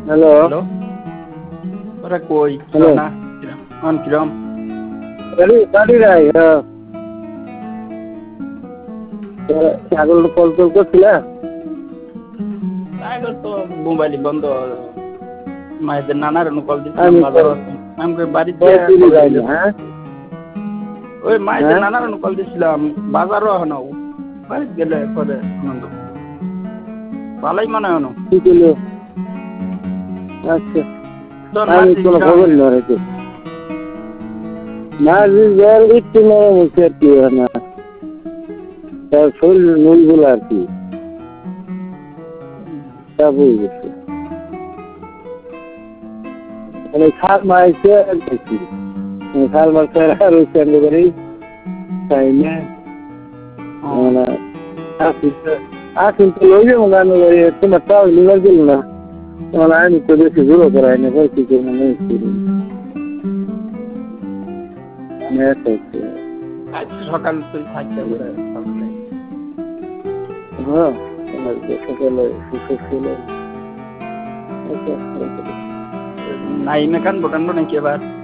Hello hello, ওরা কই hello না কিরম গাড়ি নাই ছাগল কল টল করছিল এখন তো মোবাইল বন্ধ। মায়েদের নানার কল দিচ্ছিলাম আমি বাজারও আছে আমি কই বাড়িতে চুরি কল যায়নি দিলে হ্যাঁ ওই মায়েদের হ্যাঁ নানার কল দিচ্ছিলাম বাজারও এখনো বাড়িতে গেলে পরে আনন্দ ভালোই মনে হয় কি করলো আচ্ছা তোর আমি মাঝে কোনো কিরম খবর নেই হয়তো না জল একটু নরম হচ্ছে আর কি না তার শরীর নুলগুলো আর কি তা বুঝে গেছে মানে খাল মারছে আর দেখছি খাল মারছে আর ওই স্ট্যান্ড করেই তাই না মানে আসুন তো লই যাবো গান তোমার তাও লিভার দিল না মানে আমি তো বেশি জোরও করাই না কি করবো আজ সকাল তুই থাকতে হবে সকালে হ্যাঁ সকালে সুস্থ ছিল নাইমে কানবো নাকি এবার